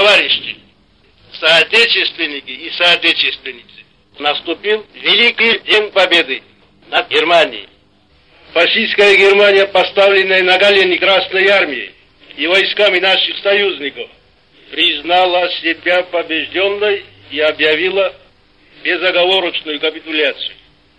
Товарищи, соотечественники и соотечественницы, наступил Великий День Победы над Германией. Фашистская Германия, поставленная на колени Красной Армией и войсками наших союзников, признала себя побежденной и объявила безоговорочную капитуляцию.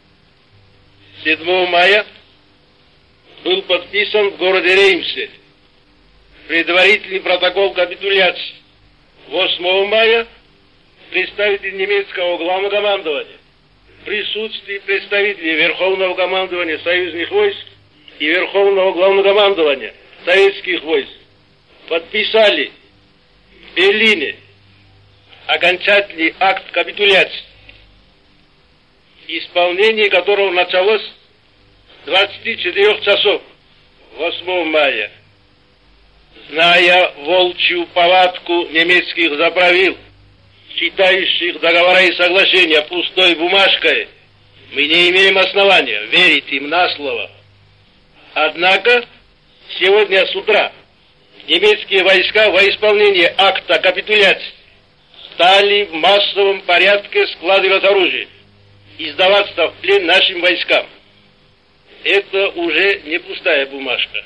7 мая был подписан в городе Реймсе предварительный протокол капитуляции. 8 мая представитель немецкого главнокомандования в присутствии представителей Верховного командования союзных войск и Верховного главнокомандования советских войск подписали в Берлине окончательный акт капитуляции, исполнение которого началось с 24 часов 8 мая. Зная волчью повадку немецких заправил, считающих договора и соглашения пустой бумажкой, мы не имеем основания верить им на слово. Однако сегодня с утра немецкие войска во исполнение акта капитуляции стали в массовом порядке складывать оружие и сдаваться в плен нашим войскам. Это уже не пустая бумажка.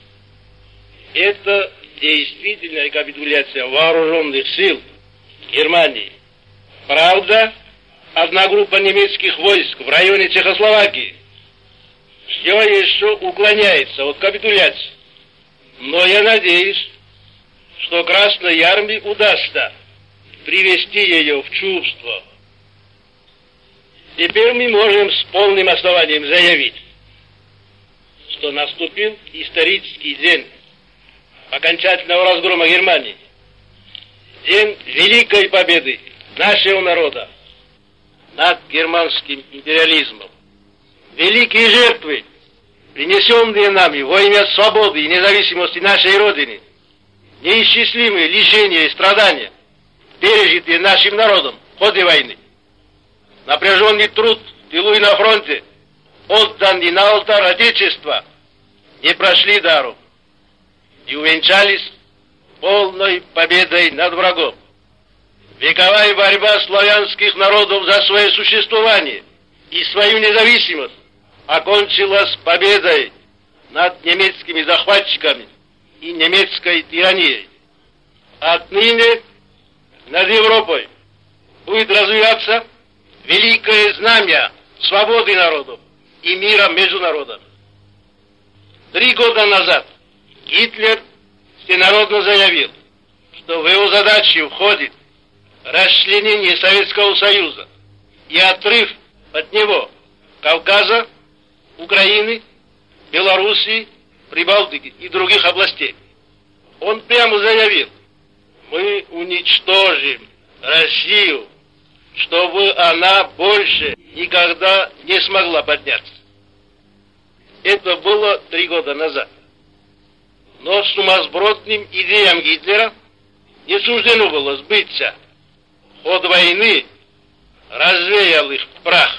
Это действительная капитуляция вооруженных сил Германии. Правда, одна группа немецких войск в районе Чехословакии все еще уклоняется от капитуляции. Но я надеюсь, что Красной Армии удастся привести ее в чувство. Теперь мы можем с полным основанием заявить, что наступил исторический день окончательного разгрома Германии, день великой победы нашего народа над германским империализмом. Великие жертвы, принесенные нами во имя свободы и независимости нашей Родины, неисчислимые лишения и страдания, пережитые нашим народом в ходе войны, напряженный труд в тылу и на фронте, отданный на алтарь Отечества, не прошли даром и увенчались полной победой над врагом. Вековая борьба славянских народов за свое существование и свою независимость окончилась победой над немецкими захватчиками и немецкой тиранией. Отныне над Европой будет развиваться великое знамя свободы народов и мира между народами. 3 года назад Гитлер всенародно заявил, что в его задачу входит расчленение Советского Союза и отрыв от него Кавказа, Украины, Белоруссии, Прибалтики и других областей. Он прямо заявил: мы уничтожим Россию, чтобы она больше никогда не смогла подняться. Это было 3 года назад. Но сумасбродным идеям Гитлера не суждено было сбыться. Ход войны развеял их в прах.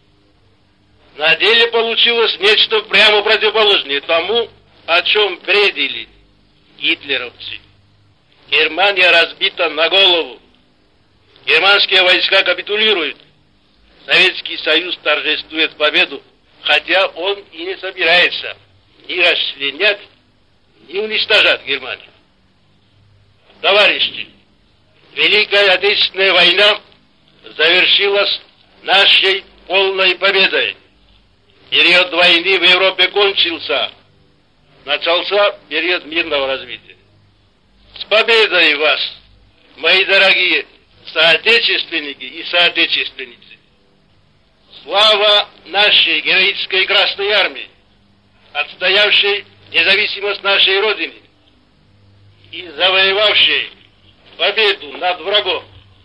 На деле получилось нечто прямо противоположное тому, о чем бредили гитлеровцы. Германия разбита на голову. Германские войска капитулируют. Советский Союз торжествует победу, хотя он и не собирается ни расчленять, ни уничтожать Германию. Товарищи, Великая Отечественная война завершилась нашей полной победой. Период войны в Европе кончился. Начался период мирного развития. С победой вас, мои дорогие соотечественники и соотечественницы! Слава нашей героической Красной Армии, отстоявшей независимость нашей Родины и завоевавшей победу над врагом.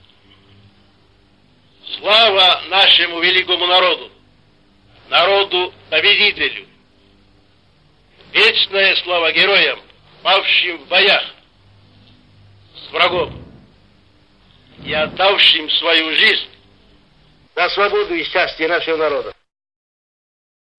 Слава нашему великому народу, народу-победителю. Вечная слава героям, павшим в боях с врагом и отдавшим свою жизнь за свободу и счастье нашего народа.